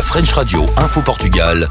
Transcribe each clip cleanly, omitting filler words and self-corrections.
French Radio Info Portugal.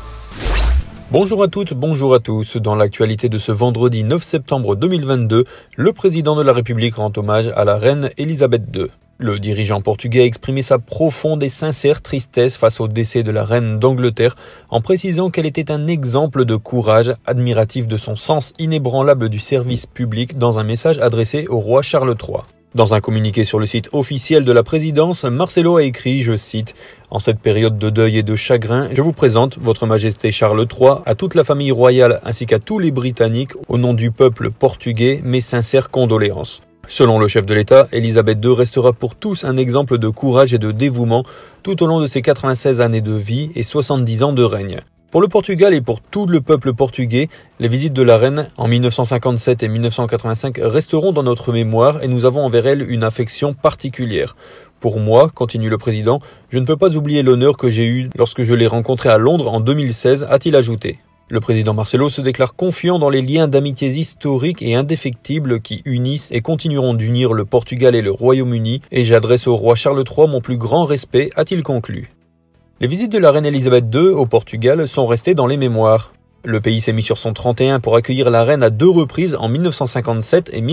Bonjour à toutes, bonjour à tous. Dans l'actualité de ce vendredi 9 septembre 2022, le président de la République rend hommage à la reine Elisabeth II. Le dirigeant portugais a exprimé sa profonde et sincère tristesse face au décès de la reine d'Angleterre en précisant qu'elle était un exemple de courage, admiratif de son sens inébranlable du service public dans un message adressé au roi Charles III. Dans un communiqué sur le site officiel de la présidence, Marcelo a écrit, je cite, « En cette période de deuil et de chagrin, je vous présente Votre Majesté Charles III, à toute la famille royale ainsi qu'à tous les Britanniques, au nom du peuple portugais, mes sincères condoléances. » Selon le chef de l'État, Elisabeth II restera pour tous un exemple de courage et de dévouement tout au long de ses 96 années de vie et 70 ans de règne. Pour le Portugal et pour tout le peuple portugais, les visites de la reine en 1957 et 1985 resteront dans notre mémoire et nous avons envers elle une affection particulière. Pour moi, continue le président, je ne peux pas oublier l'honneur que j'ai eu lorsque je l'ai rencontrée à Londres en 2016, a-t-il ajouté. Le président Marcelo se déclare confiant dans les liens d'amitié historiques et indéfectibles qui unissent et continueront d'unir le Portugal et le Royaume-Uni, et j'adresse au roi Charles III mon plus grand respect, a-t-il conclu. Les visites de la reine Elisabeth II au Portugal sont restées dans les mémoires. Le pays s'est mis sur son 31 pour accueillir la reine à 2 reprises en 1957 et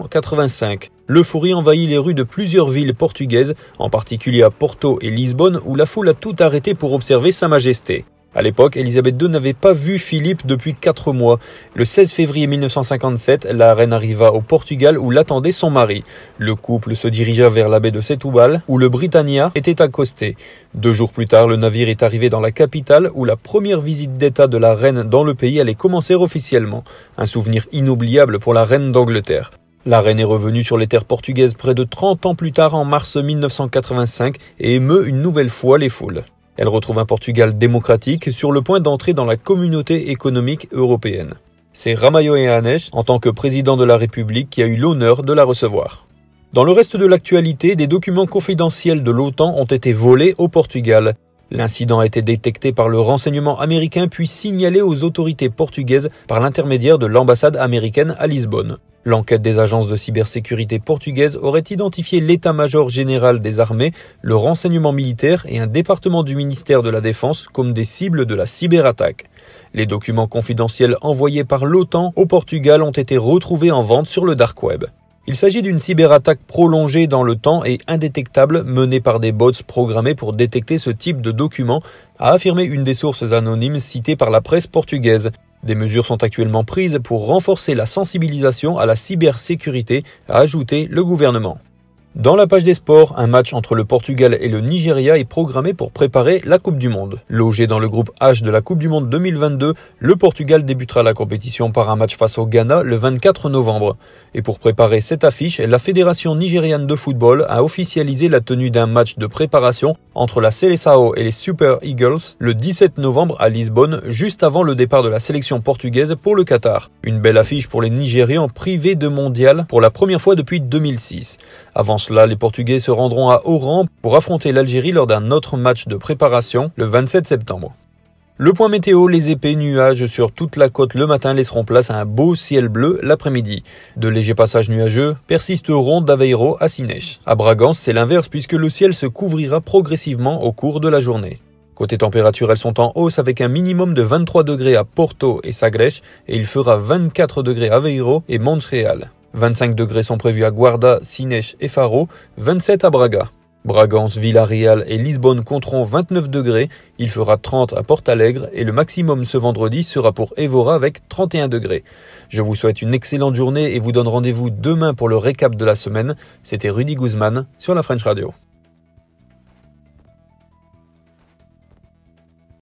1985. L'euphorie envahit les rues de plusieurs villes portugaises, en particulier à Porto et Lisbonne, où la foule a tout arrêté pour observer Sa Majesté. À l'époque, Elisabeth II n'avait pas vu Philippe depuis 4 mois. Le 16 février 1957, la reine arriva au Portugal où l'attendait son mari. Le couple se dirigea vers la baie de Setúbal, où le Britannia était accosté. 2 jours plus tard, le navire est arrivé dans la capitale, où la première visite d'État de la reine dans le pays allait commencer officiellement. Un souvenir inoubliable pour la reine d'Angleterre. La reine est revenue sur les terres portugaises près de 30 ans plus tard en mars 1985 et émeut une nouvelle fois les foules. Elle retrouve un Portugal démocratique sur le point d'entrer dans la communauté économique européenne. C'est Ramalho Eanes, en tant que président de la République, qui a eu l'honneur de la recevoir. Dans le reste de l'actualité, des documents confidentiels de l'OTAN ont été volés au Portugal. L'incident a été détecté par le renseignement américain puis signalé aux autorités portugaises par l'intermédiaire de l'ambassade américaine à Lisbonne. L'enquête des agences de cybersécurité portugaises aurait identifié l'état-major général des armées, le renseignement militaire et un département du ministère de la Défense comme des cibles de la cyberattaque. Les documents confidentiels envoyés par l'OTAN au Portugal ont été retrouvés en vente sur le dark web. Il s'agit d'une cyberattaque prolongée dans le temps et indétectable menée par des bots programmés pour détecter ce type de documents, a affirmé une des sources anonymes citées par la presse portugaise. Des mesures sont actuellement prises pour renforcer la sensibilisation à la cybersécurité, a ajouté le gouvernement. Dans la page des sports, un match entre le Portugal et le Nigeria est programmé pour préparer la Coupe du Monde. Logé dans le groupe H de la Coupe du Monde 2022, le Portugal débutera la compétition par un match face au Ghana le 24 novembre. Et pour préparer cette affiche, la Fédération nigériane de football a officialisé la tenue d'un match de préparation entre la Seleção et les Super Eagles le 17 novembre à Lisbonne, juste avant le départ de la sélection portugaise pour le Qatar. Une belle affiche pour les Nigérians privés de mondial pour la première fois depuis 2006. Avant cela, les Portugais se rendront à Oran pour affronter l'Algérie lors d'un autre match de préparation le 27 septembre. Le point météo, les épais nuages sur toute la côte le matin laisseront place à un beau ciel bleu l'après-midi. De légers passages nuageux persisteront d'Aveiro à Sines. À Bragança, c'est l'inverse puisque le ciel se couvrira progressivement au cours de la journée. Côté température, elles sont en hausse avec un minimum de 23 degrés à Porto et Sagres et il fera 24 degrés à Aveiro et Montréal. 25 degrés sont prévus à Guarda, Sines et Faro, 27 à Braga. Bragança, Vila-Real et Lisbonne compteront 29 degrés, il fera 30 à Porto-Alegre et le maximum ce vendredi sera pour Évora avec 31 degrés. Je vous souhaite une excellente journée et vous donne rendez-vous demain pour le récap de la semaine. C'était Rudy Guzman sur la French Radio.